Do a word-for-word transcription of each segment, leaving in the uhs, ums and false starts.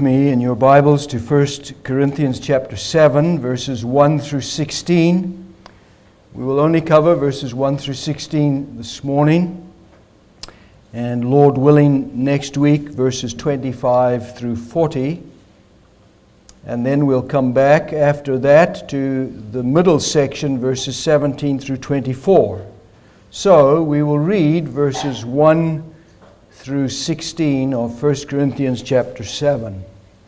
with me in your Bibles to First Corinthians chapter seven, verses one through sixteen. We will only cover verses one through sixteen this morning. And Lord willing, next week, verses twenty-five through forty. And then we'll come back after that to the middle section, verses seventeen through twenty-four. So we will read verses one through sixteen of First Corinthians chapter seven.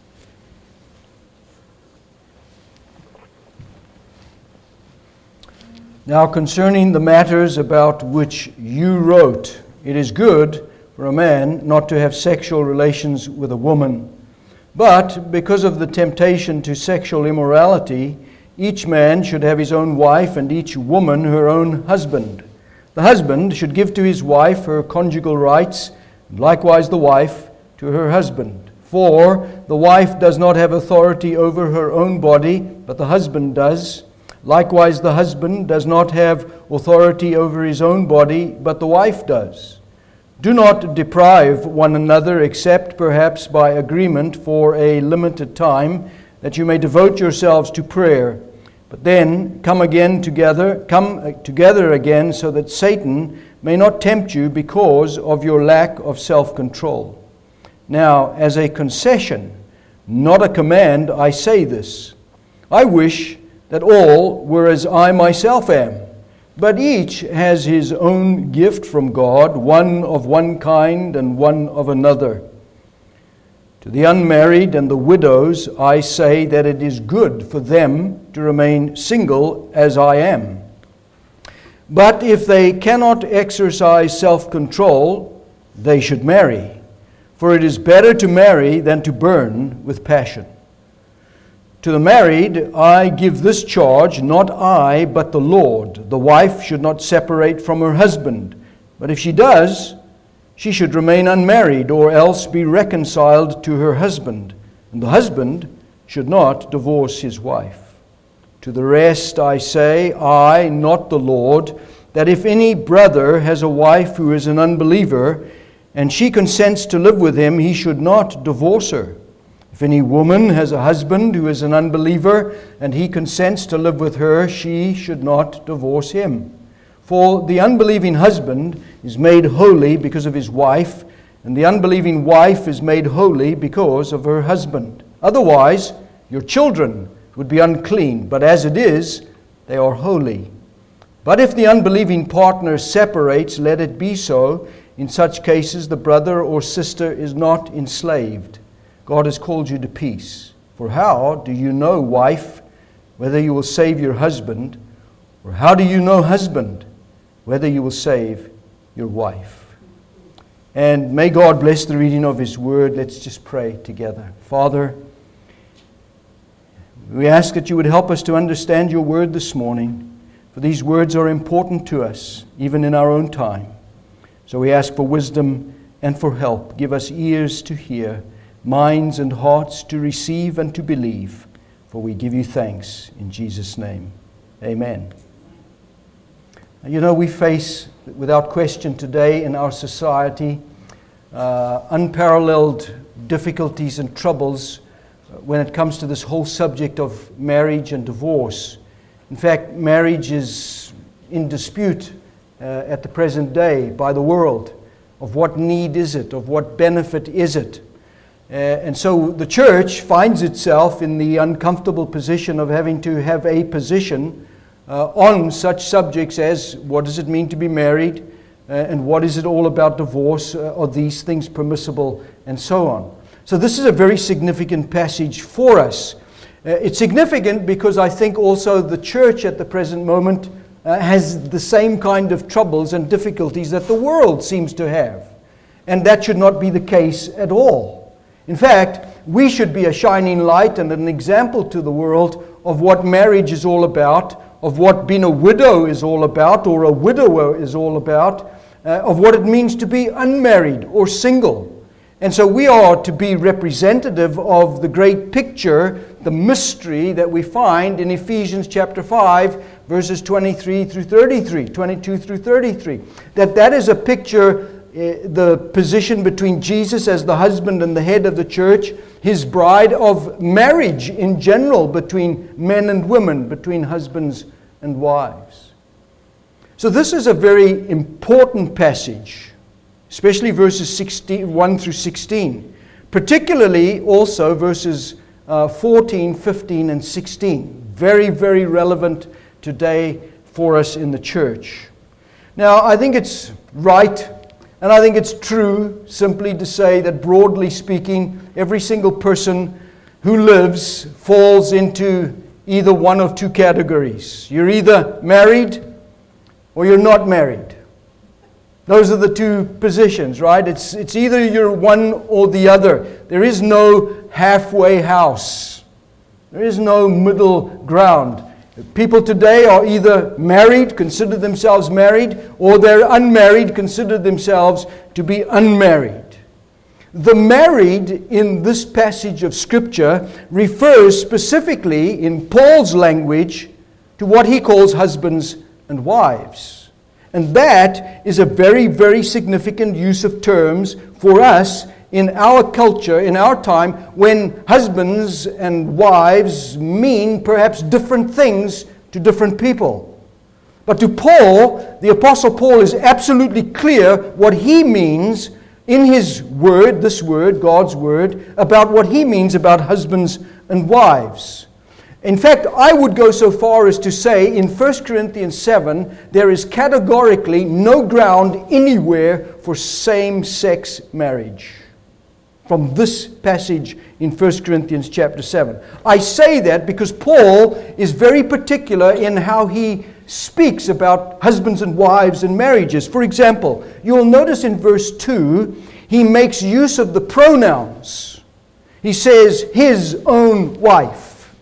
Now concerning the matters about which you wrote, it is good for a man not to have sexual relations with a woman. But because of the temptation to sexual immorality, each man should have his own wife and each woman her own husband. The husband should give to his wife her conjugal rights, and likewise the wife to her husband. For the wife does not have authority over her own body, but the husband does. Likewise the husband does not have authority over his own body, but the wife does. Do not deprive one another, except perhaps by agreement for a limited time, that you may devote yourselves to prayer. But then come again together, come together again, so that Satan may not tempt you because of your lack of self-control. Now, as a concession, not a command, I say this. I wish that all were as I myself am. But each has his own gift from God, one of one kind and one of another. To the unmarried and the widows, I say that it is good for them to remain single as I am. But if they cannot exercise self-control, they should marry. For it is better to marry than to burn with passion. To the married, I give this charge, not I, but the Lord. The wife should not separate from her husband. But if she does, she should remain unmarried, or else be reconciled to her husband. And the husband should not divorce his wife. To the rest I say, I, not the Lord, that if any brother has a wife who is an unbeliever, and she consents to live with him, he should not divorce her. If any woman has a husband who is an unbeliever, and he consents to live with her, she should not divorce him. For the unbelieving husband is made holy because of his wife, and the unbelieving wife is made holy because of her husband. Otherwise, your children would be unclean, but as it is, they are holy. But if the unbelieving partner separates, let it be so. In such cases, the brother or sister is not enslaved. God has called you to peace. For how do you know, wife, whether you will save your husband? Or how do you know, husband, whether you will save your wife? And may God bless the reading of His Word. Let's just pray together. Father, we ask that you would help us to understand your Word this morning, for these words are important to us, even in our own time. So we ask for wisdom and for help. Give us ears to hear, minds and hearts to receive and to believe, for we give you thanks in Jesus' name. Amen. You know, we face, without question today in our society, uh, unparalleled difficulties and troubles when it comes to this whole subject of marriage and divorce. In fact, marriage is in dispute uh, at the present day by the world. Of what need is it? Of what benefit is it? Uh, and so the church finds itself in the uncomfortable position of having to have a position uh, on such subjects as what does it mean to be married, uh, and what is it all about divorce, uh, are these things permissible, and so on. So this is a very significant passage for us. Uh, it's significant because I think also the church at the present moment uh, has the same kind of troubles and difficulties that the world seems to have. And that should not be the case at all. In fact, we should be a shining light and an example to the world of what marriage is all about, of what being a widow is all about, or a widower is all about, uh, of what it means to be unmarried or single. And so we are to be representative of the great picture, the mystery that we find in Ephesians chapter five, verses twenty-three through thirty-three, twenty-two through thirty-three. That that is a picture the position between Jesus as the husband and the head of the church, his bride, of marriage in general between men and women, between husbands and wives. So this is a very important passage, especially verses sixteen, one through sixteen, particularly also verses uh, fourteen, fifteen, and sixteen. Very, very relevant today for us in the church. Now, I think it's right and I think it's true simply to say that, broadly speaking, every single person who lives falls into either one of two categories. You're either married or you're not married. Those are the two positions, right? It's, it's either you're one or the other. There is no halfway house. There is no middle ground. People today are either married, consider themselves married, or they're unmarried, consider themselves to be unmarried. The married in this passage of Scripture refers specifically, in Paul's language, to what he calls husbands and wives. And that is a very, very significant use of terms for us in our culture, in our time, when husbands and wives mean perhaps different things to different people. But to Paul, the Apostle Paul is absolutely clear what he means in his word, this word, God's word, about what he means about husbands and wives. In fact, I would go so far as to say in First Corinthians seven, there is categorically no ground anywhere for same-sex marriage. From this passage in First Corinthians chapter seven. I say that because Paul is very particular in how he speaks about husbands and wives and marriages. For example, you'll notice in verse two, he makes use of the pronouns. He says, his own wife,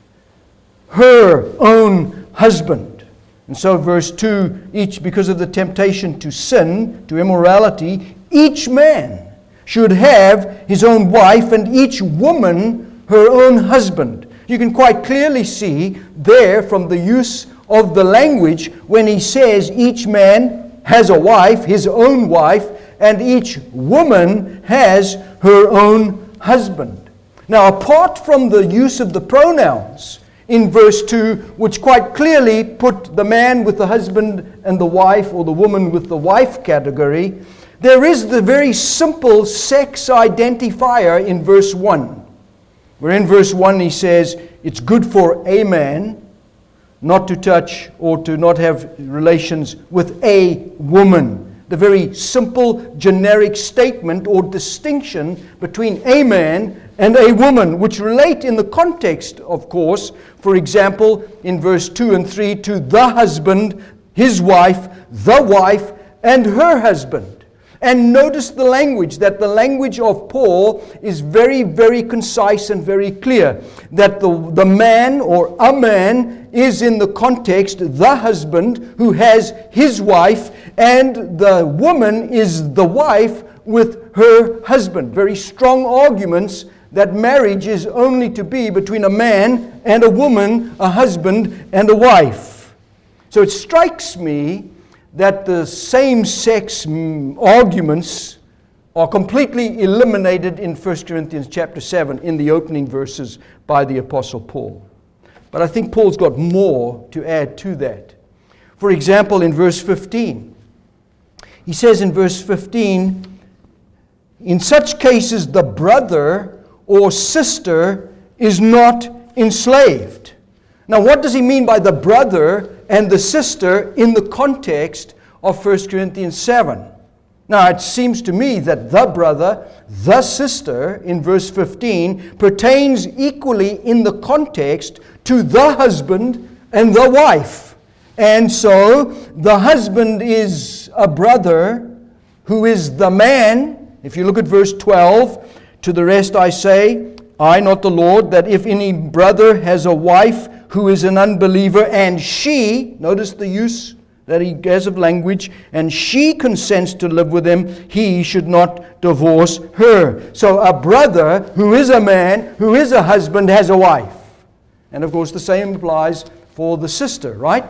her own husband. And so verse two, each because of the temptation to sin, to immorality, each man should have his own wife and each woman her own husband. You can quite clearly see there from the use of the language when he says each man has a wife, his own wife, and each woman has her own husband. Now, apart from the use of the pronouns in verse two, which quite clearly put the man with the husband and the wife, or the woman with the wife category, there is the very simple sex identifier in verse one. Where in verse one he says, it's good for a man not to touch or to not have relations with a woman. The very simple generic statement or distinction between a man and a woman, which relate in the context, of course, for example, in verse two and three, to the husband, his wife, the wife, and her husband. And notice the language, that the language of Paul is very, very concise and very clear. That the, the man or a man is in the context the husband who has his wife, and the woman is the wife with her husband. Very strong arguments that marriage is only to be between a man and a woman, a husband and a wife. So it strikes me that the same-sex arguments are completely eliminated in First Corinthians chapter seven in the opening verses by the Apostle Paul. But I think Paul's got more to add to that. For example, in verse fifteen, he says in verse fifteen, in such cases the brother or sister is not enslaved. Now, what does he mean by the brother and the sister in the context of First Corinthians seven? Now, it seems to me that the brother, the sister, in verse fifteen, pertains equally in the context to the husband and the wife. And so, the husband is a brother who is the man. If you look at verse twelve, to the rest I say, I, not the Lord, that if any brother has a wife who is an unbeliever, and she, notice the use that he has of language, and she consents to live with him, he should not divorce her. So a brother who is a man, who is a husband, has a wife. And of course the same applies for the sister, right?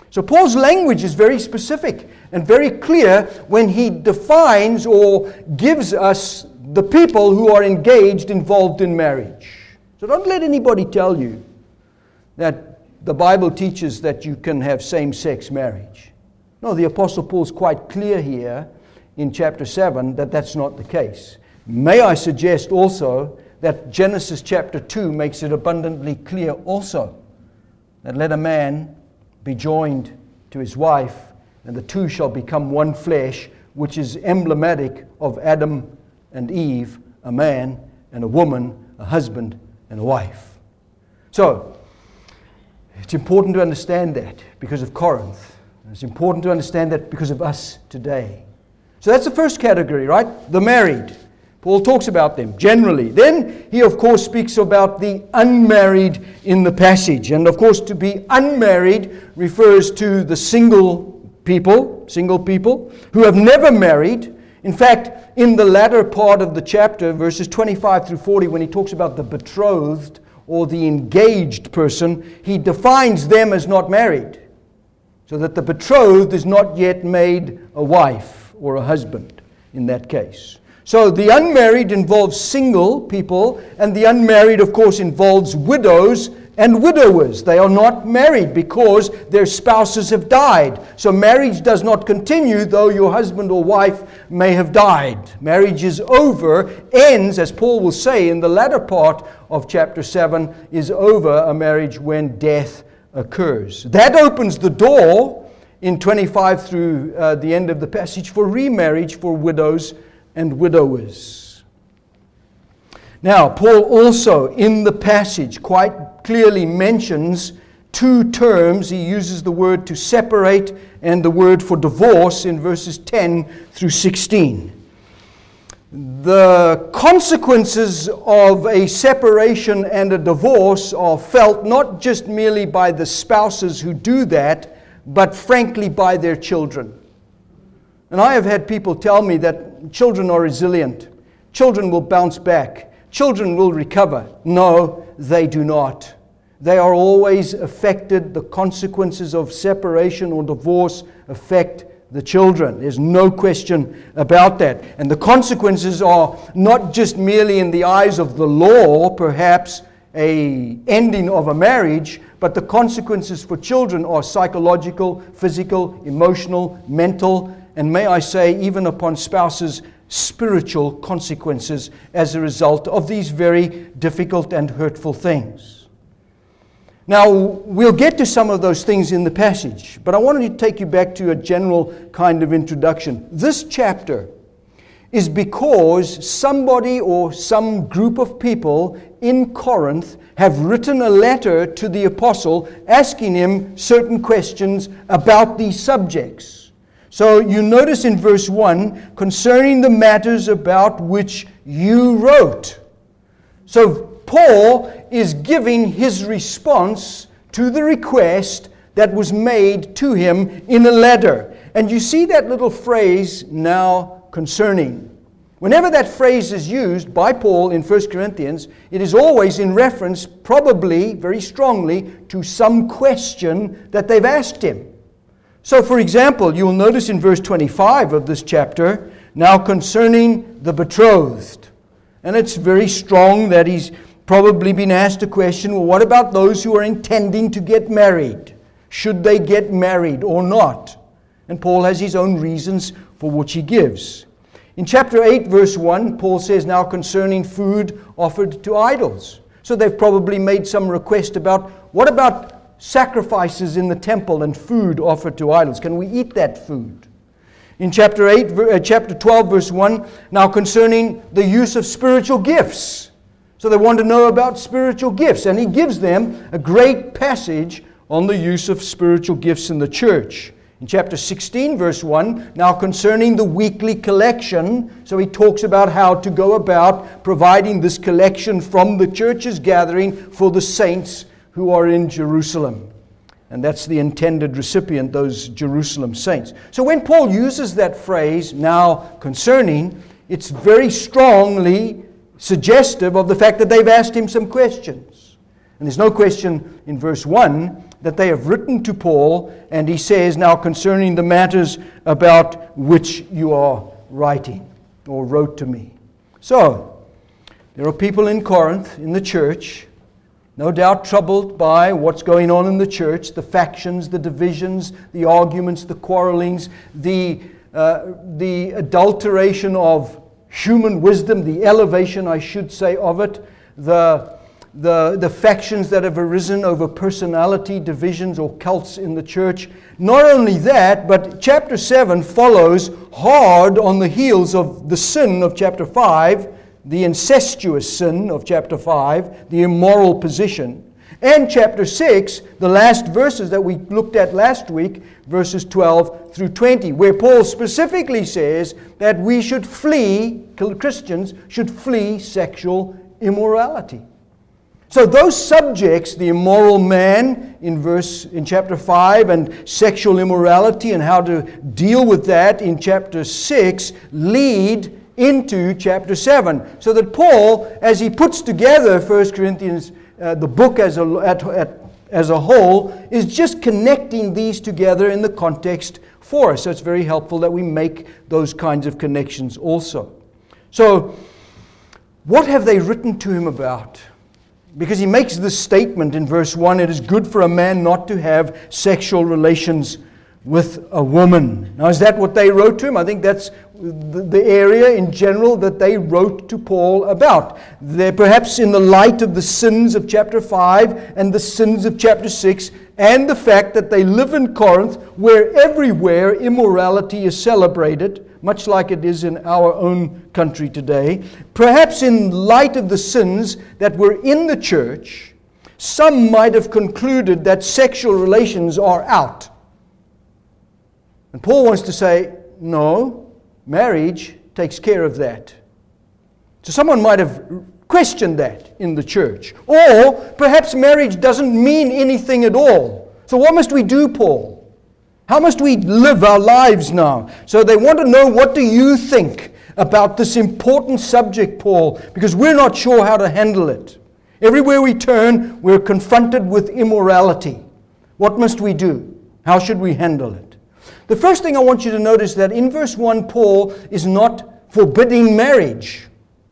So Paul's language is very specific and very clear when he defines or gives us the people who are engaged, involved in marriage. So don't let anybody tell you that the Bible teaches that you can have same-sex marriage. No, the Apostle Paul's quite clear here in chapter seven that that's not the case. May I suggest also that Genesis chapter two makes it abundantly clear also that let a man be joined to his wife, and the two shall become one flesh, which is emblematic of Adam and Eve, a man and a woman, a husband and a wife. So, it's important to understand that because of Corinth. It's important to understand that because of us today. So that's the first category, right? The married. Paul talks about them generally. Then he, of course, speaks about the unmarried in the passage. And, of course, to be unmarried refers to the single people, single people who have never married. In fact, in the latter part of the chapter, verses twenty-five through forty, when he talks about the betrothed or the engaged person, he defines them as not married. So that the betrothed is not yet made a wife or a husband in that case. So the unmarried involves single people, and the unmarried, of course, involves widows and widowers. They are not married because their spouses have died. So marriage does not continue, though your husband or wife may have died. Marriage is over, ends, as Paul will say in the latter part of chapter seven, is over a marriage when death occurs. That opens the door in twenty-five through uh, the end of the passage for remarriage for widows and widowers. Now, Paul also in the passage quite clearly mentions two terms. He uses the word to separate and the word for divorce in verses ten through sixteen. The consequences of a separation and a divorce are felt not just merely by the spouses who do that, but frankly by their children. And I have had people tell me that children are resilient. Children will bounce back. Children will recover. No, they do not. They are always affected. The consequences of separation or divorce affect the children. There's no question about that. And the consequences are not just merely in the eyes of the law, perhaps a ending of a marriage, but the consequences for children are psychological, physical, emotional, mental, and may I say, even upon spouses, spiritual consequences as a result of these very difficult and hurtful things. Now, we'll get to some of those things in the passage, but I wanted to take you back to a general kind of introduction. This chapter is because somebody or some group of people in Corinth have written a letter to the apostle asking him certain questions about these subjects. So you notice in verse one, concerning the matters about which you wrote. So Paul is giving his response to the request that was made to him in a letter. And you see that little phrase, now concerning. Whenever that phrase is used by Paul in First Corinthians, it is always in reference, probably very strongly, to some question that they've asked him. So, for example, you will notice in verse twenty-five of this chapter, now concerning the betrothed. And it's very strong that he's probably been asked a question, well, what about those who are intending to get married? Should they get married or not? And Paul has his own reasons for which he gives. In chapter eight, verse one, Paul says, now concerning food offered to idols. So they've probably made some request about, what about sacrifices in the temple and food offered to idols? Can we eat that food? In chapter eight, uh, chapter twelve, verse one, now concerning the use of spiritual gifts. So they want to know about spiritual gifts, and he gives them a great passage on the use of spiritual gifts in the church. In chapter sixteen, verse one, now concerning the weekly collection, so he talks about how to go about providing this collection from the church's gathering for the saints who are in Jerusalem. And that's the intended recipient, those Jerusalem saints. So when Paul uses that phrase, now concerning, it's very strongly suggestive of the fact that they've asked him some questions. And there's no question in verse one that they have written to Paul, and he says now concerning the matters about which you are writing or wrote to me. So, there are people in Corinth, in the church, no doubt troubled by what's going on in the church, the factions, the divisions, the arguments, the quarrelings, the, uh, the adulteration of human wisdom, the elevation, I should say, of it, the The, the factions that have arisen over personality divisions or cults in the church. Not only that, but chapter seven follows hard on the heels of the sin of chapter five, the incestuous sin of chapter five, the immoral position. And chapter six, the last verses that we looked at last week, verses twelve through twenty, where Paul specifically says that we should flee, Christians should flee sexual immorality. So those subjects, the immoral man in verse in chapter five and sexual immorality and how to deal with that in chapter six, lead into chapter seven. So that Paul, as he puts together First Corinthians, uh, the book as a, at, at, as a whole, is just connecting these together in the context for us. So it's very helpful that we make those kinds of connections also. So, what have they written to him about? Because he makes this statement in verse one, it is good for a man not to have sexual relations with a woman. Now, is that what they wrote to him? I think that's the area in general that they wrote to Paul about. They're perhaps in the light of the sins of chapter five and the sins of chapter six, and the fact that they live in Corinth, where everywhere immorality is celebrated, much like it is in our own country today. Perhaps in light of the sins that were in the church, some might have concluded that sexual relations are out. And Paul wants to say, no, marriage takes care of that. So someone might have questioned that in the church. Or perhaps marriage doesn't mean anything at all. So what must we do, Paul? How must we live our lives now? So they want to know, what do you think about this important subject, Paul? Because we're not sure how to handle it. Everywhere we turn, we're confronted with immorality. What must we do? How should we handle it? The first thing I want you to notice that in verse one, Paul is not forbidding marriage,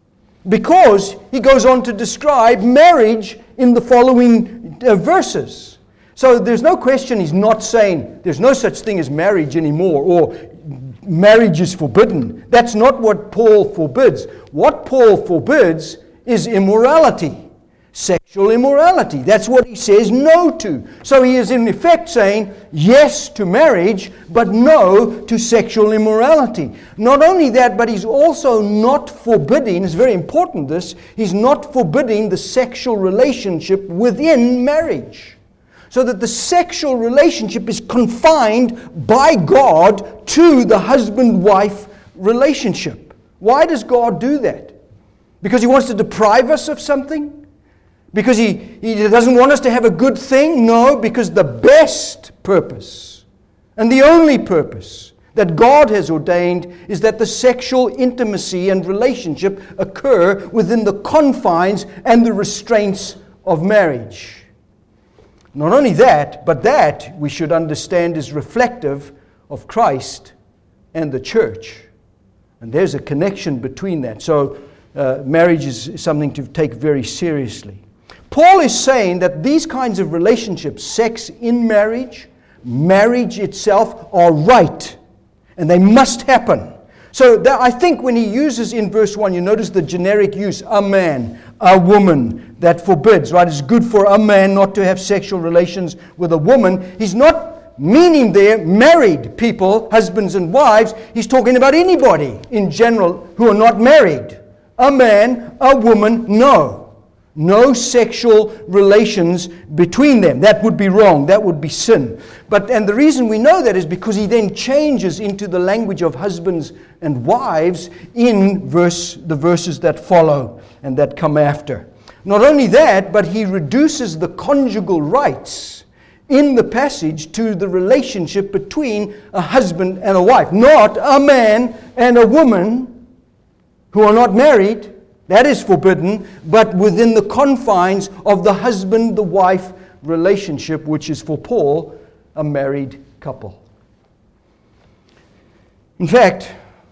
because he goes on to describe marriage in the following uh, verses. So there's no question he's not saying there's no such thing as marriage anymore, or marriage is forbidden. That's not what Paul forbids. What Paul forbids is immorality, sexual immorality. That's what he says no to. So he is in effect saying yes to marriage, but no to sexual immorality. Not only that, but he's also not forbidding, it's very important this, he's not forbidding the sexual relationship within marriage. So that the sexual relationship is confined by God to the husband-wife relationship. Why does God do that? Because he wants to deprive us of something? Because he, he doesn't want us to have a good thing? No, because the best purpose and the only purpose that God has ordained is that the sexual intimacy and relationship occur within the confines and the restraints of marriage. Not only that, but that we should understand is reflective of Christ and the church. And there's a connection between that. So uh, marriage is something to take very seriously. Paul is saying that these kinds of relationships, sex in marriage, marriage itself, are right. And they must happen. So that, I think when he uses in verse one, you notice the generic use, a man, a woman, that forbids, right? It's good for a man not to have sexual relations with a woman. He's not meaning there married people, husbands and wives. He's talking about anybody in general who are not married. A man, a woman, no. No sexual relations between them. That would be wrong. That would be sin. But and the reason we know that is because he then changes into the language of husbands and wives in verse the verses that follow and that come after. Not only that, but he reduces the conjugal rights in the passage to the relationship between a husband and a wife. Not a man and a woman who are not married. That is forbidden, but within the confines of the husband, the wife relationship, which is for Paul, a married couple. In fact,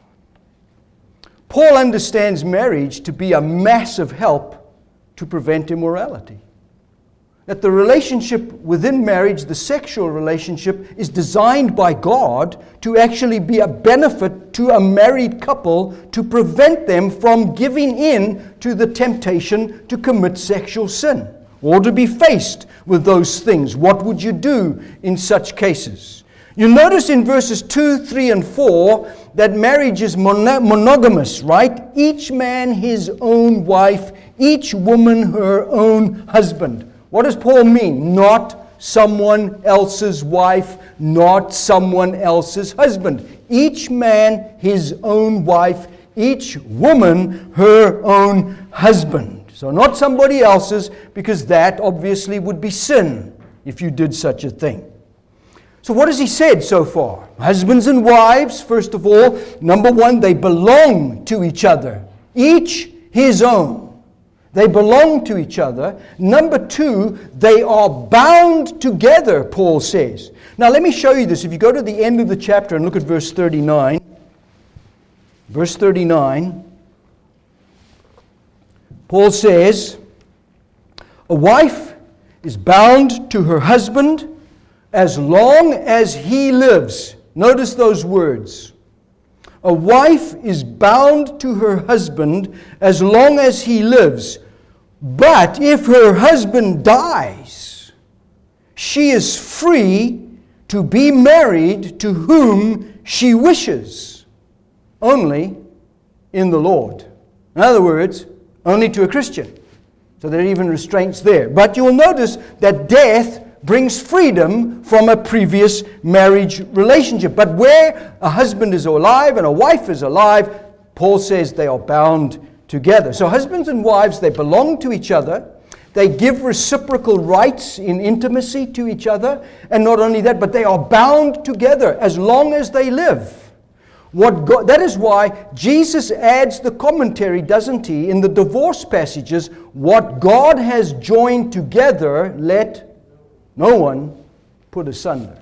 Paul understands marriage to be a massive help to prevent immorality. That the relationship within marriage, the sexual relationship, is designed by God to actually be a benefit to a married couple to prevent them from giving in to the temptation to commit sexual sin or to be faced with those things. What would you do in such cases? You notice in verses two, three, and four that marriage is mono- monogamous, right? Each man his own wife, each woman her own husband. What does Paul mean? Not someone else's wife, not someone else's husband. Each man his own wife, each woman her own husband. So not somebody else's, because that obviously would be sin if you did such a thing. So what has he said so far? Husbands and wives, first of all, number one, they belong to each other. Each his own. They belong to each other. Number two, they are bound together, Paul says. Now let me show you this. If you go to the end of the chapter and look at verse thirty-nine. Verse thirty-nine. Paul says, a wife is bound to her husband as long as he lives. Notice those words. A wife is bound to her husband as long as he lives. But if her husband dies, she is free to be married to whom she wishes, only in the Lord. In other words, only to a Christian. So there are even restraints there. But you will notice that death brings freedom from a previous marriage relationship. But where a husband is alive and a wife is alive, Paul says they are bound together. So husbands and wives, they belong to each other. They give reciprocal rights in intimacy to each other. And not only that, but they are bound together as long as they live. What God, that is why Jesus adds the commentary, doesn't he, in the divorce passages, what God has joined together, let no one put asunder.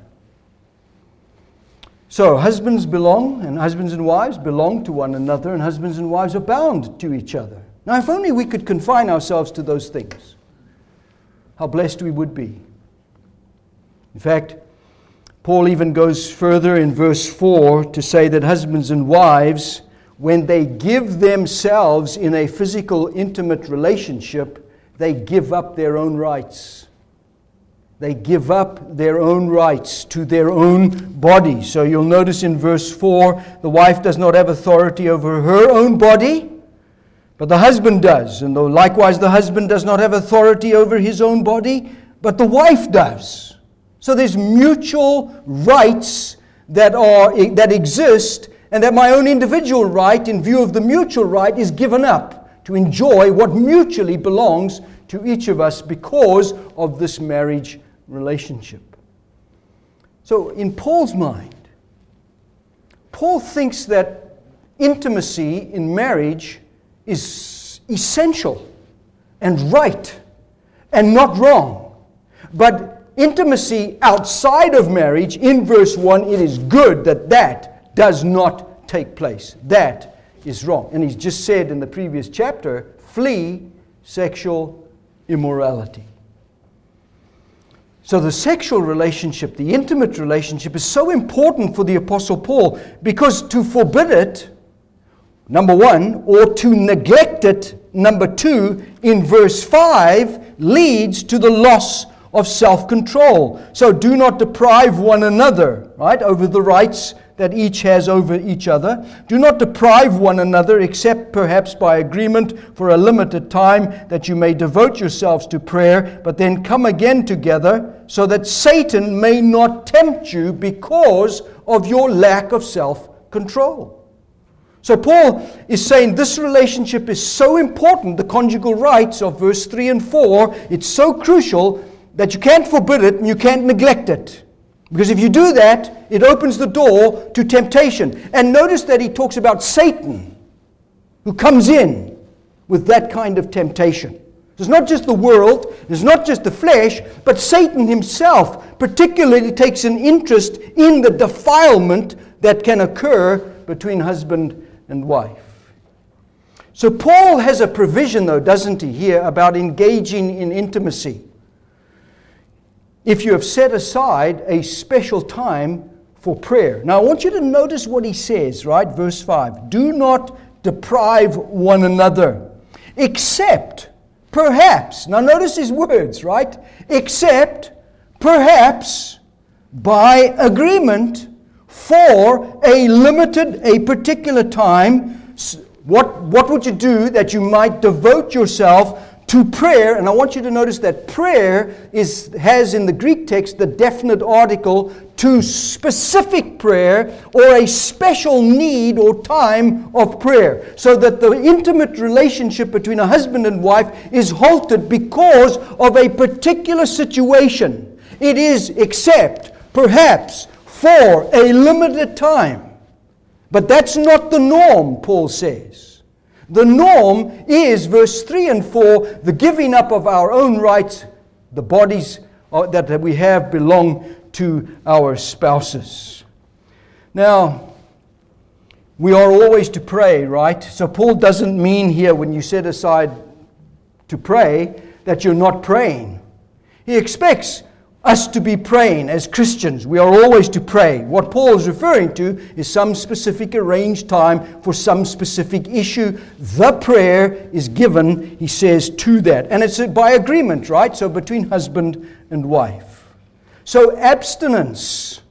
So husbands belong, and husbands and wives belong to one another, and husbands and wives are bound to each other. Now, if only we could confine ourselves to those things, how blessed we would be. In fact, Paul even goes further in verse four to say that husbands and wives, when they give themselves in a physical, intimate relationship, they give up their own rights. They give up their own rights to their own body. So you'll notice in verse four, the wife does not have authority over her own body, but the husband does. And though likewise the husband does not have authority over his own body, but the wife does. So there's mutual rights that are that exist, and that my own individual right, in view of the mutual right, is given up to enjoy what mutually belongs to each of us because of this marriage relationship. So in Paul's mind, Paul thinks that intimacy in marriage is essential and right and not wrong. But intimacy outside of marriage, in verse one, it is good that that does not take place. That is wrong. And he's just said in the previous chapter, flee sexual immorality. So the sexual relationship, the intimate relationship, is so important for the Apostle Paul, because to forbid it, number one, or to neglect it, number two, in verse five, leads to the loss of self-control. So do not deprive one another, right, over the rights that each has over each other. Do not deprive one another, except perhaps by agreement for a limited time, that you may devote yourselves to prayer, but then come again together, so that Satan may not tempt you because of your lack of self-control. So Paul is saying this relationship is so important, the conjugal rights of verse three and four, it's so crucial that you can't forbid it and you can't neglect it. Because if you do that, it opens the door to temptation. And notice that he talks about Satan, who comes in with that kind of temptation. It's not just the world, it's not just the flesh, but Satan himself particularly takes an interest in the defilement that can occur between husband and wife. So Paul has a provision, though, doesn't he, here about engaging in intimacy. If you have set aside a special time for prayer. Now I want you to notice what he says, right? Verse five. Do not deprive one another, except, perhaps, now notice his words, right? Except, perhaps, by agreement, for a limited, a particular time. What, what would you do that you might devote yourself to prayer? And I want you to notice that prayer is has in the Greek text the definite article to specific prayer or a special need or time of prayer. So that the intimate relationship between a husband and wife is halted because of a particular situation. It is except, perhaps, for a limited time. But that's not the norm, Paul says. The norm is, verse three and four, the giving up of our own rights. The bodies that we have belong to our spouses. Now, we are always to pray, right? So Paul doesn't mean here, when you set aside to pray, that you're not praying. He expects us to be praying as Christians. We are always to pray. What Paul is referring to is some specific arranged time for some specific issue. The prayer is given, he says, to that. And it's by agreement, right? So between husband and wife. So abstinence,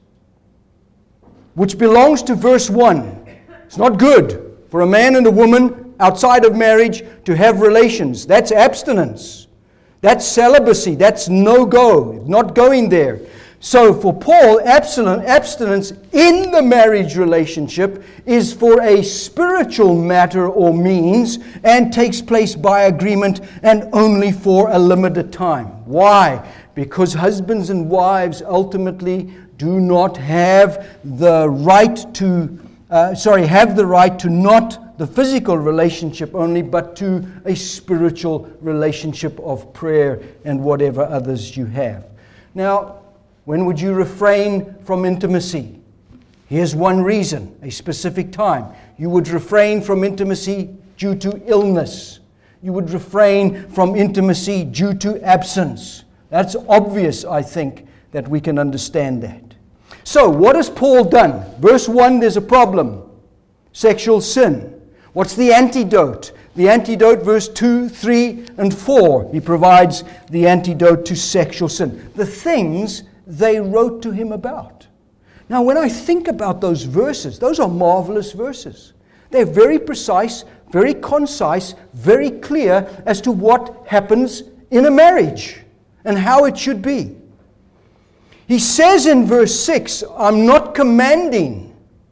which belongs to verse one, it's not good for a man and a woman outside of marriage to have relations. That's abstinence. That's celibacy. That's no-go. Not going there. So for Paul, abstinence in the marriage relationship is for a spiritual matter or means and takes place by agreement and only for a limited time. Why? Because husbands and wives ultimately do not have the right to, uh, sorry, have the right to not the physical relationship only, but to a spiritual relationship of prayer and whatever others you have. Now, when would you refrain from intimacy? Here's one reason, a specific time. You would refrain from intimacy due to illness. You would refrain from intimacy due to absence. That's obvious, I think, that we can understand that. So, what has Paul done? Verse one, there's a problem. Sexual sin. What's the antidote? The antidote, verse two, three, and four. He provides the antidote to sexual sin. The things they wrote to him about. Now, when I think about those verses, those are marvelous verses. They're very precise, very concise, very clear as to what happens in a marriage and how it should be. He says in verse six, I'm not commanding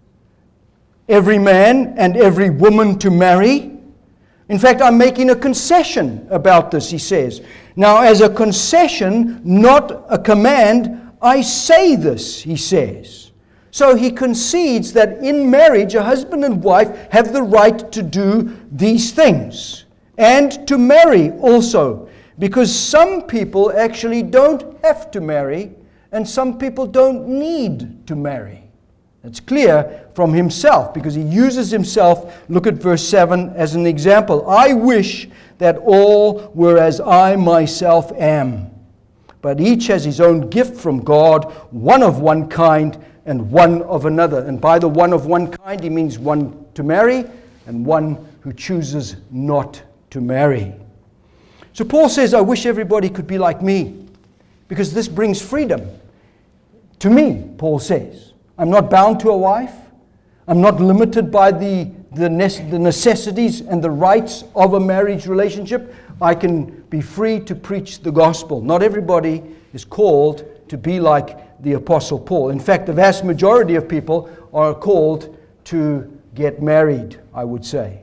every man and every woman to marry. In fact, I'm making a concession about this, he says. Now, as a concession, not a command, I say this, he says. So he concedes that in marriage, a husband and wife have the right to do these things. And to marry also. Because some people actually don't have to marry, and some people don't need to marry. It's clear from himself, because he uses himself, look at verse seven, as an example. I wish that all were as I myself am, but each has his own gift from God, one of one kind and one of another. And by the one of one kind, he means one to marry and one who chooses not to marry. So Paul says, I wish everybody could be like me, because this brings freedom to me, Paul says. I'm not bound to a wife. I'm not limited by the, the, the necessities and the rights of a marriage relationship. I can be free to preach the gospel. Not everybody is called to be like the Apostle Paul. In fact, the vast majority of people are called to get married, I would say.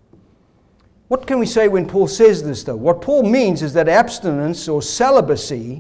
What can we say when Paul says this, though? What Paul means is that abstinence or celibacy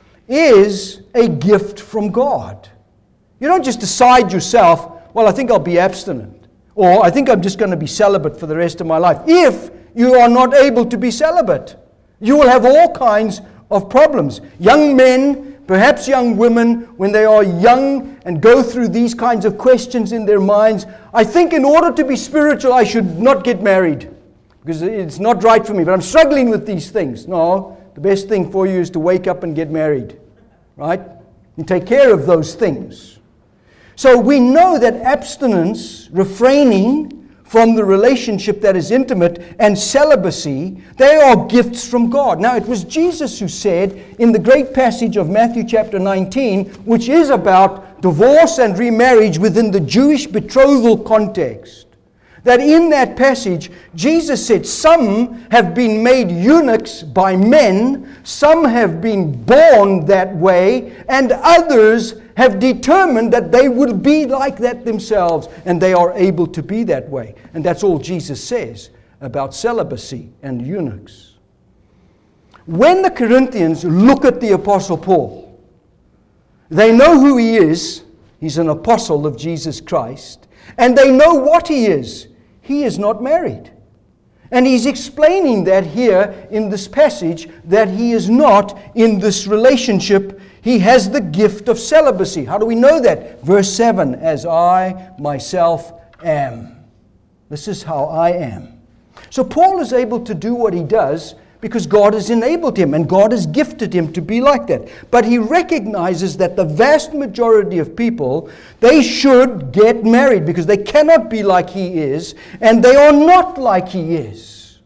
is a gift from God. You don't just decide yourself, well, I think I'll be abstinent, or I think I'm just going to be celibate for the rest of my life. If you are not able to be celibate, You will have all kinds of problems. Young men, perhaps young women, when they are young and go through these kinds of questions in their minds, I think in order to be spiritual, I should not get married because it's not right for me, but I'm struggling with these things. No, the best thing for you is to wake up and get married, right? And take care of those things. So we know that abstinence, refraining from the relationship that is intimate, and celibacy, they are gifts from God. Now, it was Jesus who said in the great passage of Matthew chapter nineteen, which is about divorce and remarriage within the Jewish betrothal context, that in that passage, Jesus said, some have been made eunuchs by men, some have been born that way, and others have determined that they will be like that themselves, and they are able to be that way. And that's all Jesus says about celibacy and eunuchs. When the Corinthians look at the Apostle Paul, they know who he is. He's an apostle of Jesus Christ. And they know what he is. He is not married. And he's explaining that here in this passage, that he is not in this relationship. He has the gift of celibacy. How do we know that? Verse seven, as I myself am. This is how I am. So Paul is able to do what he does because God has enabled him and God has gifted him to be like that. But he recognizes that the vast majority of people, they should get married because they cannot be like he is, and they are not like he is.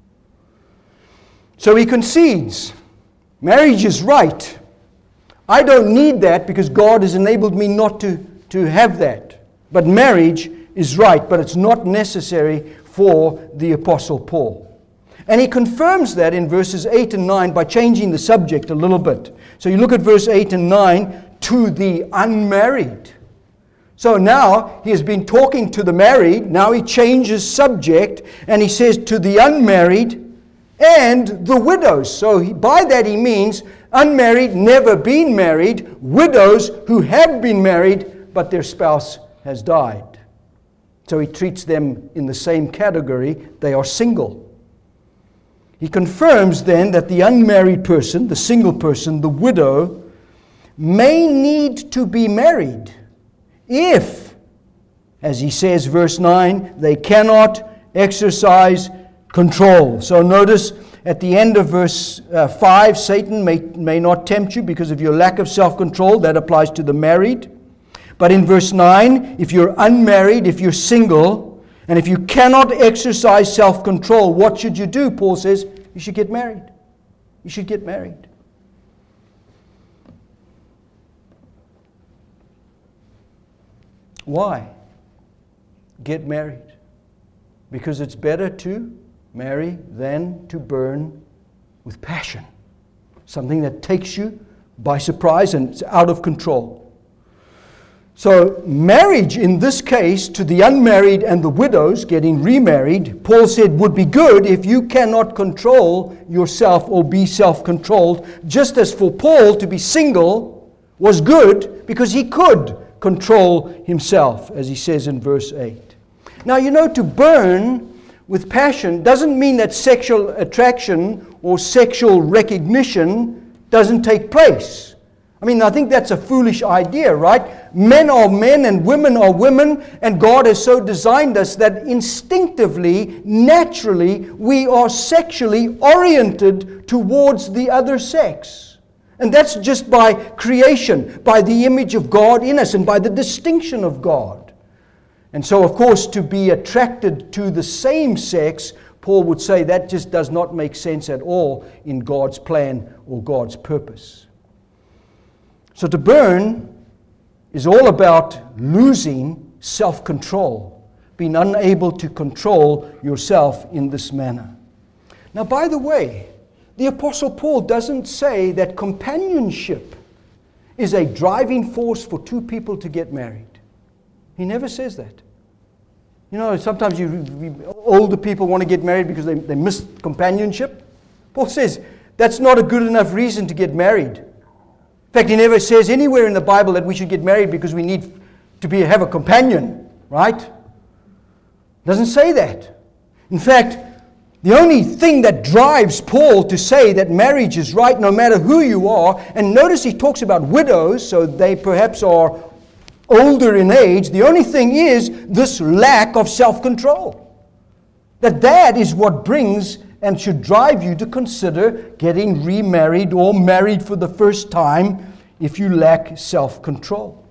So he concedes, marriage is right. I don't need that because God has enabled me not to, to have that. But marriage is right, but it's not necessary for the Apostle Paul. And he confirms that in verses eight and nine by changing the subject a little bit. So you look at verse eight and nine, to the unmarried. So now he has been talking to the married, now he changes subject, and he says to the unmarried and the widows. So he, by that he means unmarried, never been married, widows who have been married, but their spouse has died. So he treats them in the same category. They are single. He confirms then that the unmarried person, the single person, the widow, may need to be married if, as he says, verse nine, they cannot exercise control. So notice at the end of verse uh, five, Satan may, may not tempt you because of your lack of self-control. That applies to the married. But in verse nine, if you're unmarried, if you're single, and if you cannot exercise self-control, what should you do? Paul says, you should get married. You should get married. Why? Get married. Because it's better to marry than to burn with passion. Something that takes you by surprise and it's out of control. So marriage in this case to the unmarried and the widows getting remarried, Paul said would be good if you cannot control yourself or be self-controlled, just as for Paul to be single was good because he could control himself, as he says in verse eight. Now you know, to burn with passion doesn't mean that sexual attraction or sexual recognition doesn't take place. I mean, I think that's a foolish idea, right? Men are men and women are women, and God has so designed us that instinctively, naturally, we are sexually oriented towards the other sex. And that's just by creation, by the image of God in us, and by the distinction of God. And so, of course, to be attracted to the same sex, Paul would say that just does not make sense at all in God's plan or God's purpose. So to burn is all about losing self-control, being unable to control yourself in this manner. Now, by the way, the Apostle Paul doesn't say that companionship is a driving force for two people to get married. He never says that. You know, sometimes you, you, older people want to get married because they, they miss companionship. Paul says that's not a good enough reason to get married. In fact, he never says anywhere in the Bible that we should get married because we need to be have a companion, right? Doesn't say that. In fact, The only thing that drives Paul to say that marriage is right no matter who you are, and notice he talks about widows, so they perhaps are older in age, the only thing is this lack of self-control. That that is what brings and should drive you to consider getting remarried or married for the first time if you lack self-control.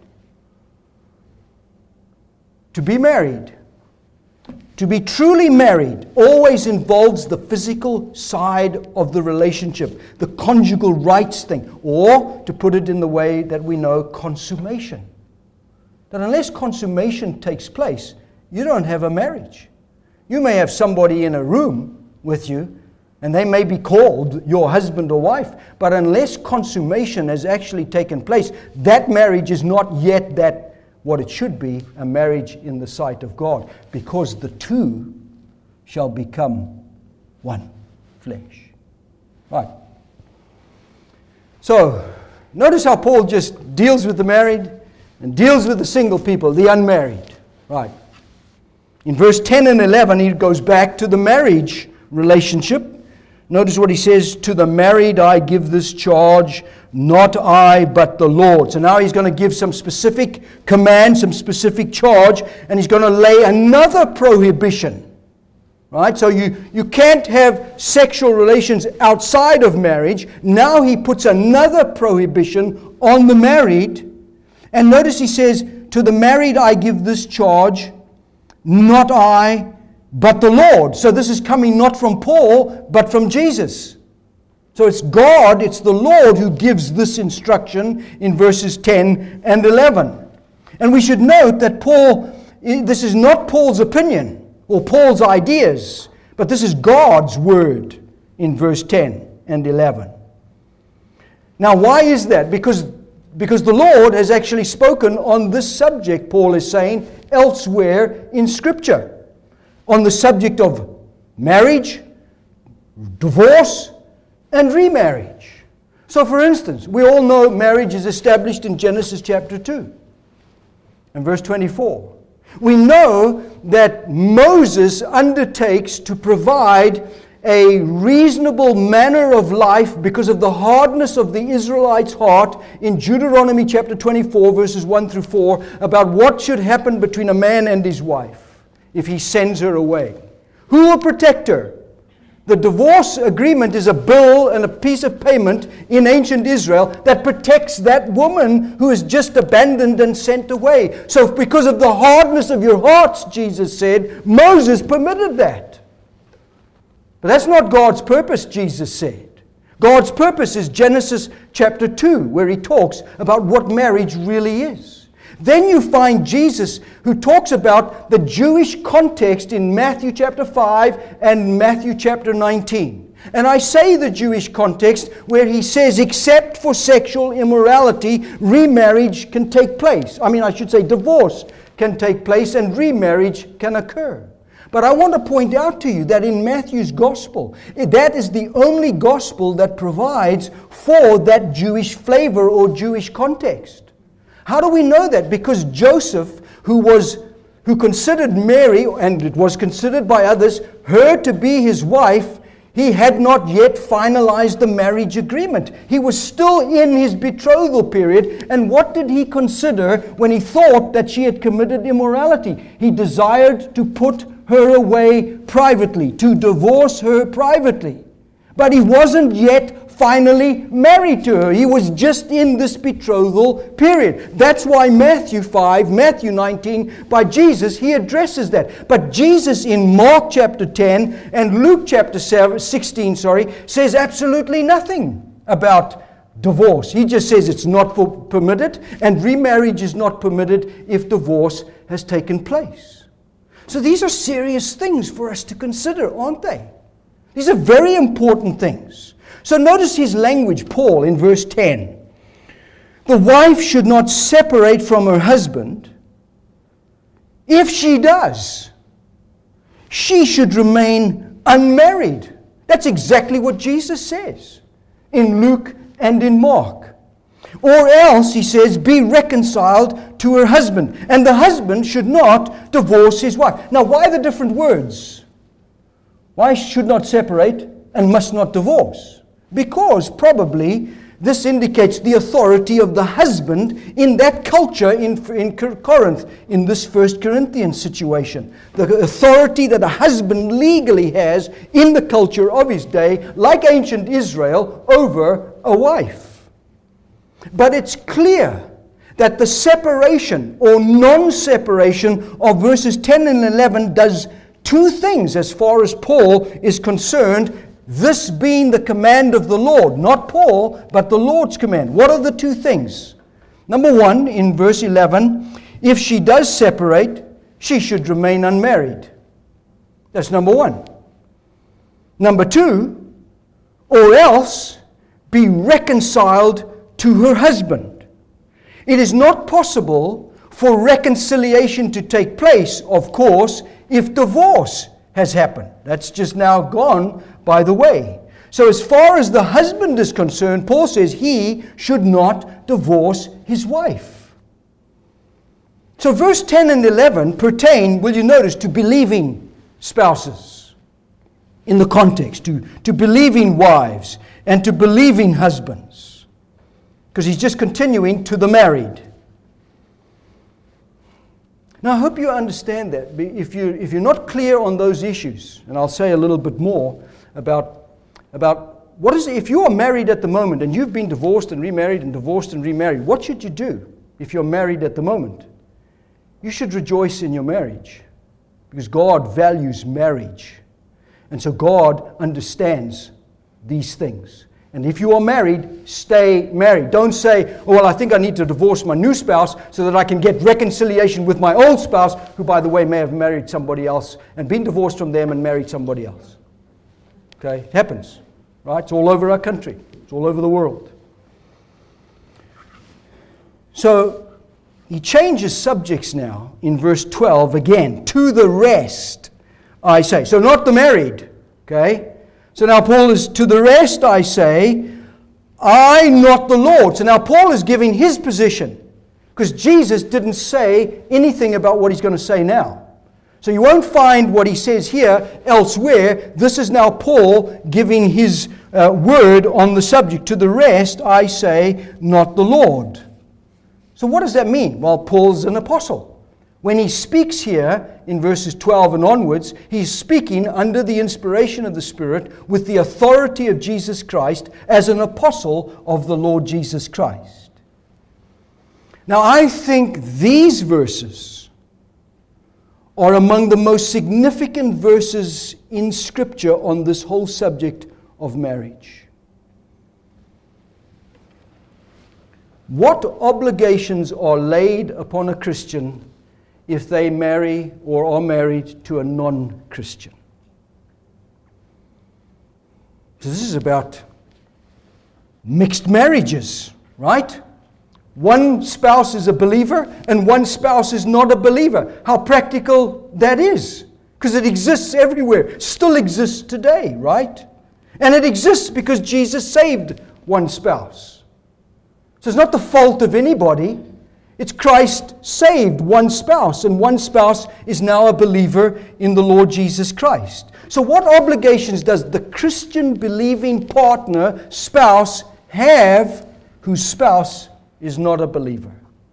To be married, to be truly married, always involves the physical side of the relationship, the conjugal rights thing, or, to put it in the way that we know, consummation. That unless consummation takes place, you don't have a marriage. You may have somebody in a room with you, and they may be called your husband or wife, but unless consummation has actually taken place, that marriage is not yet that what it should be, a marriage in the sight of God, because the two shall become one flesh. Right. So, notice how Paul just deals with the married and deals with the single people, the unmarried. Right. In verse ten and eleven, he goes back to the marriage relationship. Notice what he says, to the married I give this charge, not I, but the Lord. So now he's going to give some specific command, some specific charge, and he's going to lay another prohibition. Right? So you, you can't have sexual relations outside of marriage. Now he puts another prohibition on the married. And notice he says, to the married I give this charge, not I, but the Lord. So this is coming not from Paul, but from Jesus. So it's God, it's the Lord who gives this instruction in verses ten and eleven. And we should note that Paul, this is not Paul's opinion or Paul's ideas, but this is God's word in verse ten and eleven. Now why is that? Because, because the Lord has actually spoken on this subject, Paul is saying, elsewhere in Scripture. On the subject of marriage, divorce, and remarriage. So for instance, we all know marriage is established in Genesis chapter two and verse twenty-four. We know that Moses undertakes to provide a reasonable manner of life because of the hardness of the Israelites' heart in Deuteronomy chapter twenty-four verses one through four about what should happen between a man and his wife if he sends her away. Who will protect her? The divorce agreement is a bill and a piece of payment in ancient Israel that protects that woman who is just abandoned and sent away. So because of the hardness of your hearts, Jesus said, Moses permitted that. But that's not God's purpose, Jesus said. God's purpose is Genesis chapter two, where he talks about what marriage really is. Then you find Jesus who talks about the Jewish context in Matthew chapter five and Matthew chapter nineteen. And I say the Jewish context where he says, except for sexual immorality, remarriage can take place. I mean, I should say divorce can take place and remarriage can occur. But I want to point out to you that in Matthew's gospel, that is the only gospel that provides for that Jewish flavor or Jewish context. How do we know that? Because Joseph, who was who considered Mary, and it was considered by others, her to be his wife, he had not yet finalized the marriage agreement. He was still in his betrothal period. And what did he consider when he thought that she had committed immorality? He desired to put her away privately, to divorce her privately. But he wasn't yet finally married to her. He was just in this betrothal period. That's why Matthew five, Matthew nineteen, by Jesus, he addresses that. But Jesus in Mark chapter ten and Luke chapter sixteen, sorry, says absolutely nothing about divorce. He just says it's not for permitted, and remarriage is not permitted if divorce has taken place. So these are serious things for us to consider, aren't they? These are very important things. So notice his language, Paul, in verse ten. The wife should not separate from her husband. If she does, she should remain unmarried. That's exactly what Jesus says in Luke and in Mark. Or else, he says, be reconciled to her husband. And the husband should not divorce his wife. Now, why the different words? Why should not separate and must not divorce? Because probably this indicates the authority of the husband in that culture in, in Corinth, in this First Corinthians situation. The authority that a husband legally has in the culture of his day, like ancient Israel, over a wife. But it's clear that the separation or non-separation of verses ten and eleven does two things as far as Paul is concerned, this being the command of the Lord, not Paul, but the Lord's command. What are the two things? Number one, in verse eleven, if she does separate, she should remain unmarried. That's number one. Number two, or else be reconciled to her husband. It is not possible for reconciliation to take place, of course, if divorce has happened. That's just now gone by the way. So as far as the husband is concerned, Paul says he should not divorce his wife. So verse ten and eleven pertain, will you notice, to believing spouses in the context, to, to believing wives and to believing husbands. Because he's just continuing to the married. Now, I hope you understand that. If, you, if you're not clear on those issues, and I'll say a little bit more about, about what is it, if you are married at the moment and you've been divorced and remarried and divorced and remarried, what should you do if you're married at the moment? You should rejoice in your marriage because God values marriage. And so God understands these things. And if you are married, stay married. Don't say, oh, well, I think I need to divorce my new spouse so that I can get reconciliation with my old spouse, who, by the way, may have married somebody else and been divorced from them and married somebody else. Okay? It happens. Right? It's all over our country. It's all over the world. So, he changes subjects now in verse twelve again. To the rest, I say. So, not the married. Okay? So now Paul is, to the rest I say, I, not the Lord. So now Paul is giving his position, because Jesus didn't say anything about what he's going to say now. So you won't find what he says here elsewhere. This is now Paul giving his uh, word on the subject. To the rest I say, not the Lord. So what does that mean? Well, Paul's an apostle. When he speaks here in verses twelve and onwards, he's speaking under the inspiration of the Spirit with the authority of Jesus Christ as an apostle of the Lord Jesus Christ. Now, I think these verses are among the most significant verses in Scripture on this whole subject of marriage. What obligations are laid upon a Christian if they marry or are married to a non-Christian? So this is about mixed marriages, right? One spouse is a believer and one spouse is not a believer. How practical that is. Because it exists everywhere. Still exists today, right? And it exists because Jesus saved one spouse. So it's not the fault of anybody. It's Christ saved one spouse, and one spouse is now a believer in the Lord Jesus Christ. So what obligations does the Christian believing partner, spouse, have whose spouse is not a believer?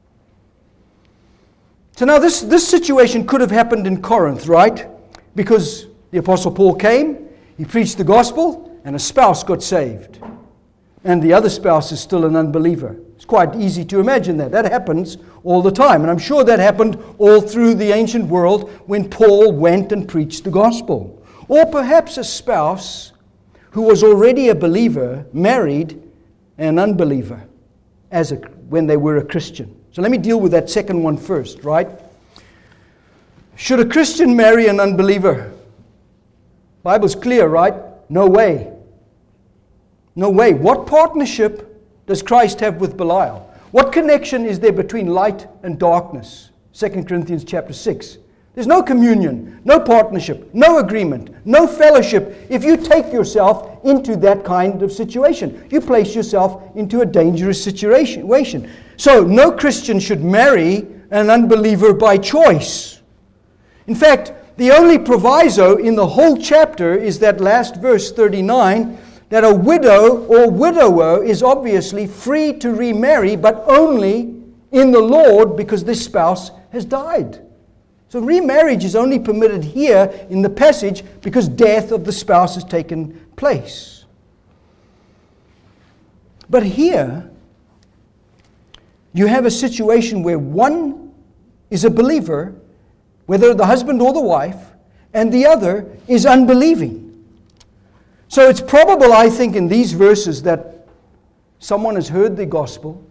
So now this, this situation could have happened in Corinth, right? Because the Apostle Paul came, he preached the gospel, and a spouse got saved. And the other spouse is still an unbeliever. It's quite easy to imagine that. That happens all the time. And I'm sure that happened all through the ancient world when Paul went and preached the gospel. Or perhaps a spouse who was already a believer married an unbeliever as a, when they were a Christian. So let me deal with that second one first, right? Should a Christian marry an unbeliever? Bible's clear, right? No way. No way. What partnership does Christ have with Belial? What connection is there between light and darkness? Second Corinthians chapter six. There's no communion, no partnership, no agreement, no fellowship. If you take yourself into that kind of situation, you place yourself into a dangerous situation. So no Christian should marry an unbeliever by choice. In fact, The only proviso in the whole chapter is that last verse thirty-nine, that a widow or widower is obviously free to remarry, but only in the Lord because this spouse has died. So remarriage is only permitted here in the passage because death of the spouse has taken place. But here, you have a situation where one is a believer, whether the husband or the wife, and the other is unbelieving. So it's probable, I think, in these verses that someone has heard the gospel,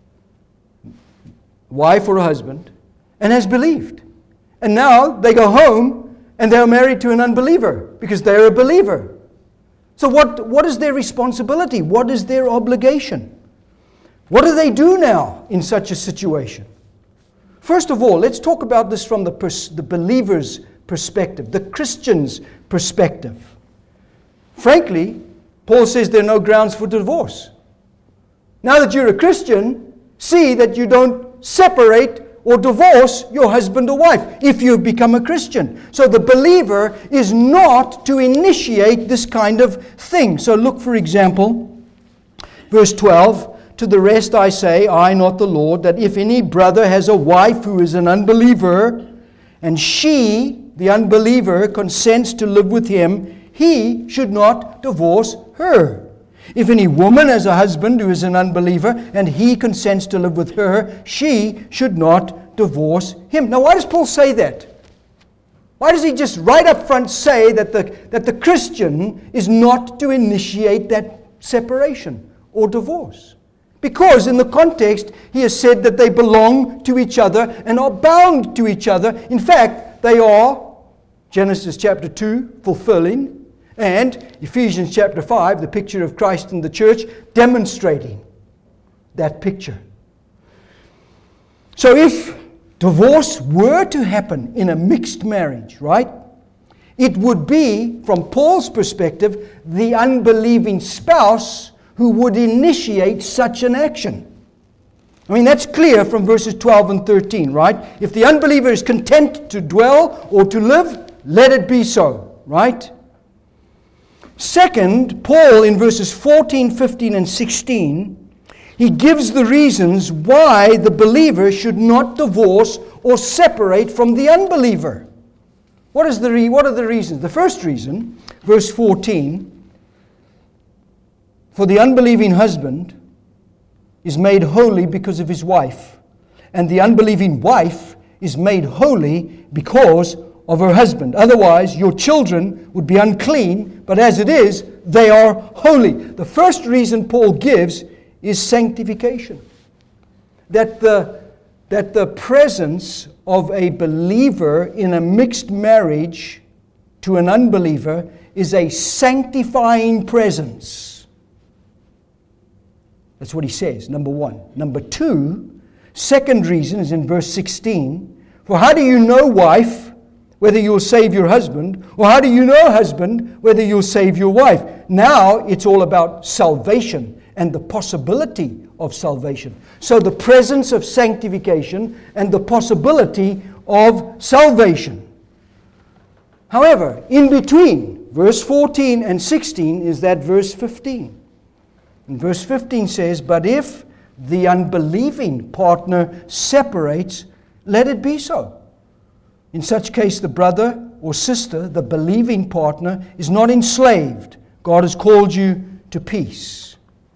wife or a husband, and has believed. And now they go home and they're married to an unbeliever because they're a believer. So what, what is their responsibility? What is their obligation? What do they do now in such a situation? First of all, let's talk about this from the, pers- the believer's perspective, the Christian's perspective. Frankly, Paul says there are no grounds for divorce. Now that you're a Christian, see that you don't separate or divorce your husband or wife if you've become a Christian. So the believer is not to initiate this kind of thing. So look, for example, verse twelve. To the rest I say, I, not the Lord, that if any brother has a wife who is an unbeliever, and she, the unbeliever, consents to live with him, he should not divorce her. If any woman has a husband who is an unbeliever, and he consents to live with her, she should not divorce him. Now, why does Paul say that? Why does he just right up front say that the, that the Christian is not to initiate that separation or divorce? Because in the context, he has said that they belong to each other and are bound to each other. In fact, they are, Genesis chapter two, fulfilling, and Ephesians chapter five, the picture of Christ and the church, demonstrating that picture. So if divorce were to happen in a mixed marriage, right, it would be, from Paul's perspective, the unbelieving spouse who would initiate such an action. I mean, that's clear from verses twelve and thirteen, right? If the unbeliever is content to dwell or to live, let it be so, right? Second, Paul in verses fourteen, fifteen, and sixteen, he gives the reasons why the believer should not divorce or separate from the unbeliever. What is the re- what are the reasons? The first reason, verse fourteen, for the unbelieving husband is made holy because of his wife, and the unbelieving wife is made holy because of her husband. Otherwise, your children would be unclean, but as it is, they are holy. The first reason Paul gives is sanctification. That the, that the presence of a believer in a mixed marriage to an unbeliever is a sanctifying presence. That's what he says, number one. Number two, second reason is in verse sixteen. For how do you know, wife, whether you'll save your husband? Or how do you know, husband, whether you'll save your wife? Now it's all about salvation and the possibility of salvation. So the presence of sanctification and the possibility of salvation. However, in between verse fourteen and sixteen is that verse fifteen. And verse fifteen says, but if the unbelieving partner separates, let it be so. In such case, the brother or sister, the believing partner, is not enslaved. God has called you to peace.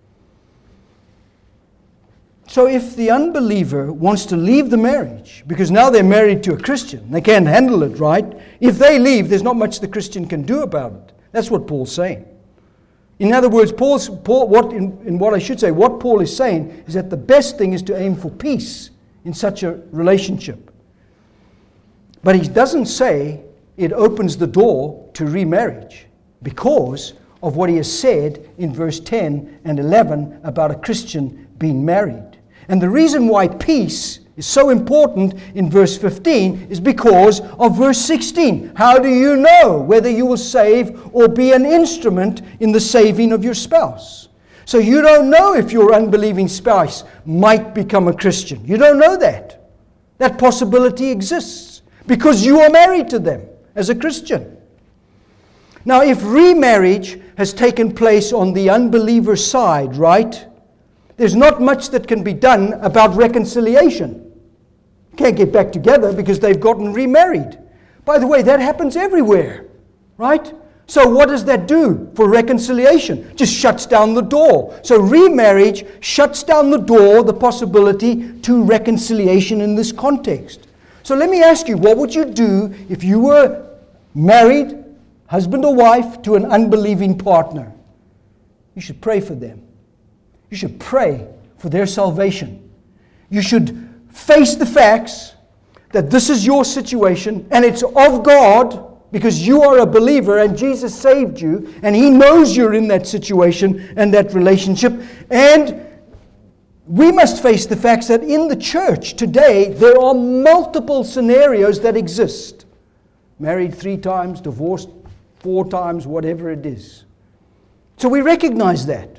So if the unbeliever wants to leave the marriage, because now they're married to a Christian, they can't handle it, right? If they leave, there's not much the Christian can do about it. That's what Paul's saying. In other words, Paul's, Paul, what in, in what I should say, what Paul is saying is that the best thing is to aim for peace in such a relationship. But he doesn't say it opens the door to remarriage because of what he has said in verse ten and eleven about a Christian being married. And the reason why peace is so important in verse fifteen is because of verse sixteen. How do you know whether you will save or be an instrument in the saving of your spouse? So you don't know if your unbelieving spouse might become a Christian. You don't know that. That possibility exists because you are married to them as a Christian. Now, if remarriage has taken place on the unbeliever side, right, there's not much that can be done about reconciliation. Can't get back together because they've gotten remarried. By the way, that happens everywhere, right? So what does that do for reconciliation? Just shuts down the door. So remarriage shuts down the door, the possibility to reconciliation in this context. So let me ask you, what would you do if you were married, husband or wife, to an unbelieving partner? You should pray for them. You should pray for their salvation. You should face the facts that this is your situation and it's of God, because you are a believer and Jesus saved you and He knows you're in that situation and that relationship. And we must face the facts that in the church today there are multiple scenarios that exist. Married three times, divorced four times, whatever it is. So we recognize that.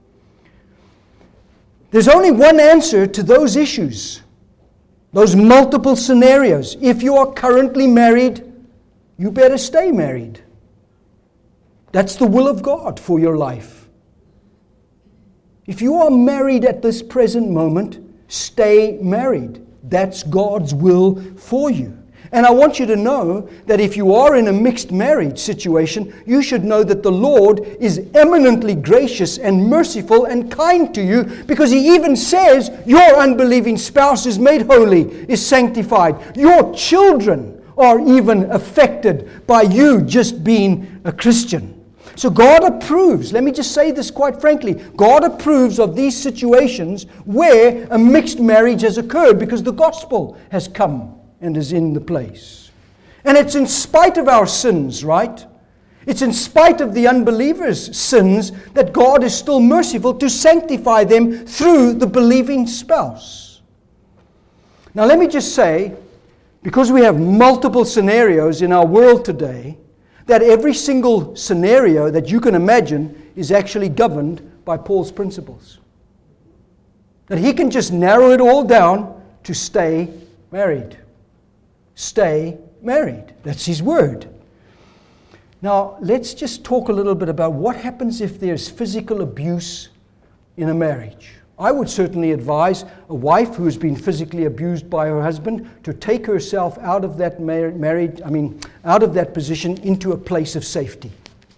There's only one answer to those issues, those multiple scenarios. If you are currently married, you better stay married. That's the will of God for your life. If you are married at this present moment, stay married. That's God's will for you. And I want you to know that if you are in a mixed marriage situation, you should know that the Lord is eminently gracious and merciful and kind to you, because He even says your unbelieving spouse is made holy, is sanctified. Your children are even affected by you just being a Christian. So God approves, let me just say this quite frankly, God approves of these situations where a mixed marriage has occurred because the gospel has come and is in the place. And it's in spite of our sins, right? It's in spite of the unbelievers' sins that God is still merciful to sanctify them through the believing spouse. Now let me just say, because we have multiple scenarios in our world today, that every single scenario that you can imagine is actually governed by Paul's principles. That he can just narrow it all down to stay married. Stay married. That's his word. Now, let's just talk a little bit about what happens if there's physical abuse in a marriage. I would certainly advise a wife who has been physically abused by her husband to take herself out of that mar- married, I mean, out of that position into a place of safety.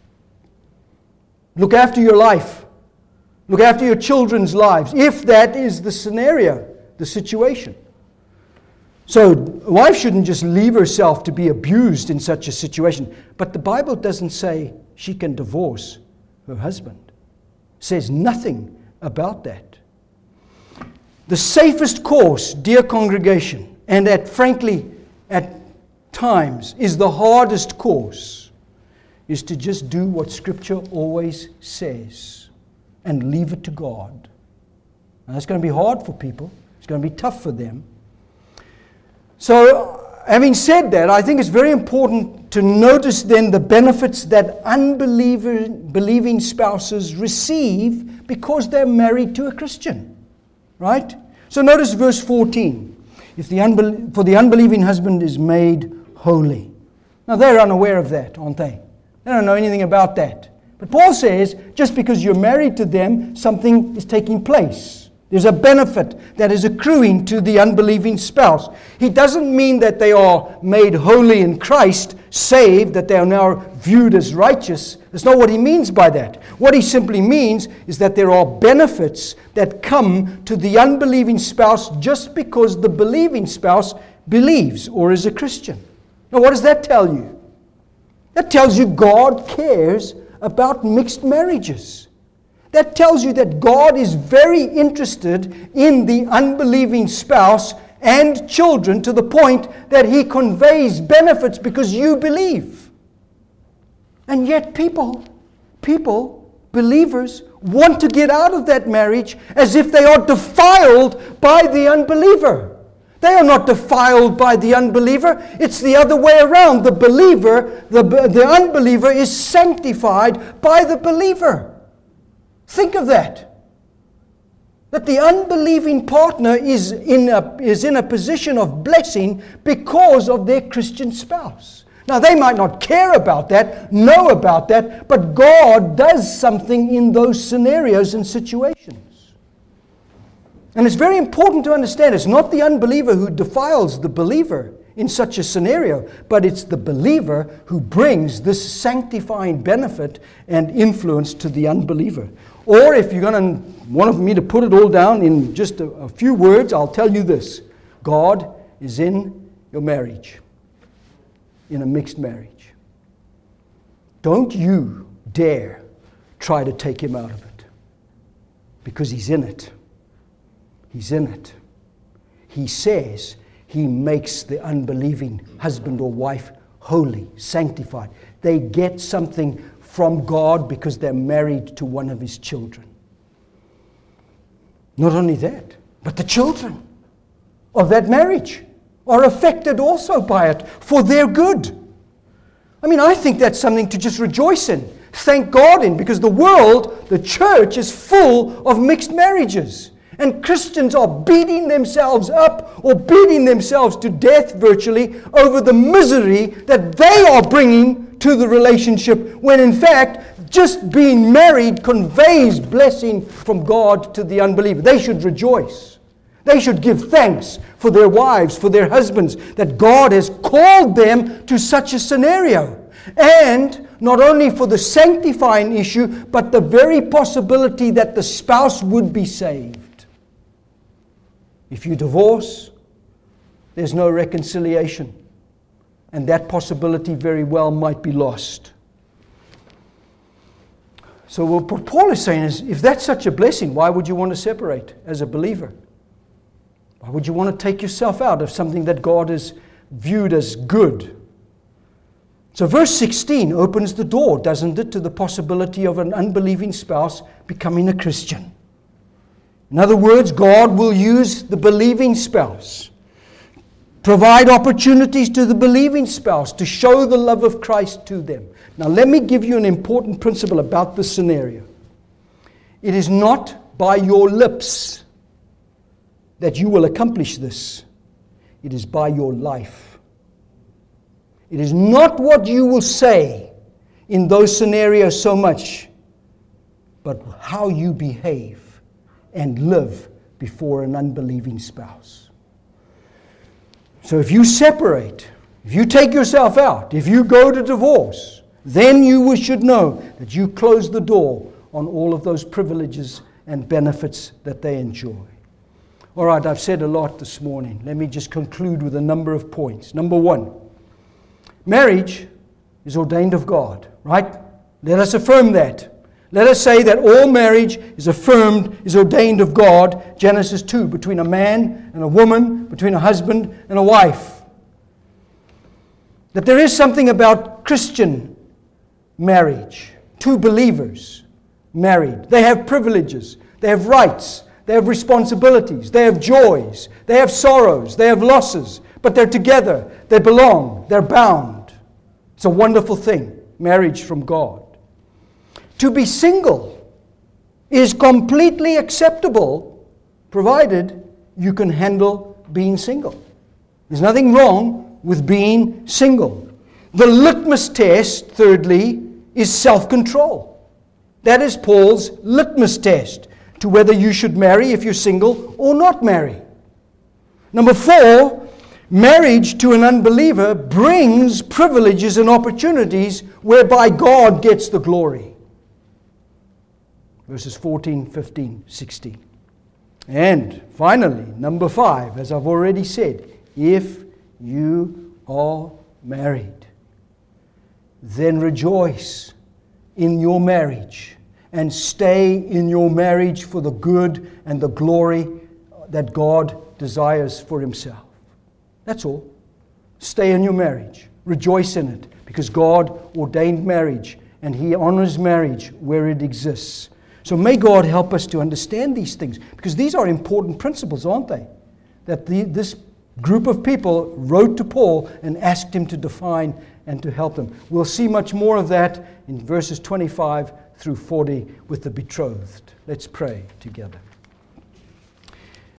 Look after your life. Look after your children's lives, if that is the scenario, the situation. So a wife shouldn't just leave herself to be abused in such a situation. But the Bible doesn't say she can divorce her husband. It says nothing about that. The safest course, dear congregation, and at frankly at times is the hardest course, is to just do what Scripture always says and leave it to God. Now, that's going to be hard for people. It's going to be tough for them. So, having said that, I think it's very important to notice then the benefits that unbelieving spouses receive because they're married to a Christian. Right? So notice verse fourteen. If the unbel- for the unbelieving husband is made holy. Now they're unaware of that, aren't they? They don't know anything about that. But Paul says, just because you're married to them, something is taking place. There's a benefit that is accruing to the unbelieving spouse. He doesn't mean that they are made holy in Christ, saved, that they are now viewed as righteous. That's not what he means by that. What he simply means is that there are benefits that come to the unbelieving spouse just because the believing spouse believes or is a Christian. Now, what does that tell you? That tells you God cares about mixed marriages. That tells you that God is very interested in the unbelieving spouse and children to the point that He conveys benefits because you believe. And yet people, people, believers, want to get out of that marriage as if they are defiled by the unbeliever. They are not defiled by the unbeliever. It's the other way around. The believer, the, the unbeliever is sanctified by the believer. Think of that. That the unbelieving partner is in a, is in a position of blessing because of their Christian spouse. Now, they might not care about that, know about that, but God does something in those scenarios and situations. And it's very important to understand it's not the unbeliever who defiles the believer in such a scenario, but it's the believer who brings this sanctifying benefit and influence to the unbeliever. Or if you're going to want me to put it all down in just a, a few words, I'll tell you this. God is in your marriage, in a mixed marriage. Don't you dare try to take him out of it, because he's in it. He's in it. He says he makes the unbelieving husband or wife holy, sanctified. They get something from God because they're married to one of his children. Not only that, but the children of that marriage are affected also by it for their good. I mean, I think that's something to just rejoice in, thank God in, because the world, the church, is full of mixed marriages. And Christians are beating themselves up or beating themselves to death virtually over the misery that they are bringing to the relationship, when in fact just being married conveys blessing from God to the unbeliever. They should rejoice. They should give thanks for their wives, for their husbands, that God has called them to such a scenario. And not only for the sanctifying issue, but the very possibility that the spouse would be saved. If you divorce, there's no reconciliation. And that possibility very well might be lost. So what Paul is saying is, if that's such a blessing, why would you want to separate as a believer? Why would you want to take yourself out of something that God has viewed as good? So verse sixteen opens the door, doesn't it, to the possibility of an unbelieving spouse becoming a Christian. In other words, God will use the believing spouse, provide opportunities to the believing spouse to show the love of Christ to them. Now, let me give you an important principle about this scenario. It is not by your lips that you will accomplish this. It is by your life. It is not what you will say in those scenarios so much, but how you behave and live before an unbelieving spouse. So if you separate, if you take yourself out, if you go to divorce, then you should know that you close the door on all of those privileges and benefits that they enjoy. All right, I've said a lot this morning. Let me just conclude with a number of points. Number one, marriage is ordained of God, right? Let us affirm that. Let us say that all marriage is affirmed, is ordained of God, Genesis two, between a man and a woman, between a husband and a wife. That there is something about Christian marriage, two believers married. They have privileges, they have rights, they have responsibilities, they have joys, they have sorrows, they have losses, but they're together, they belong, they're bound. It's a wonderful thing, marriage from God. To be single is completely acceptable, provided you can handle being single. There's nothing wrong with being single. The litmus test, thirdly, is self-control. That is Paul's litmus test to whether you should marry if you're single or not marry. Number four, marriage to an unbeliever brings privileges and opportunities whereby God gets the glory. Verses fourteen, fifteen, sixteen. And finally, number five, as I've already said, if you are married, then rejoice in your marriage and stay in your marriage for the good and the glory that God desires for himself. That's all. Stay in your marriage. Rejoice in it, because God ordained marriage and he honors marriage where it exists. So may God help us to understand these things, because these are important principles, aren't they? That the, this group of people wrote to Paul and asked him to define and to help them. We'll see much more of that in verses twenty-five through forty with the betrothed. Let's pray together.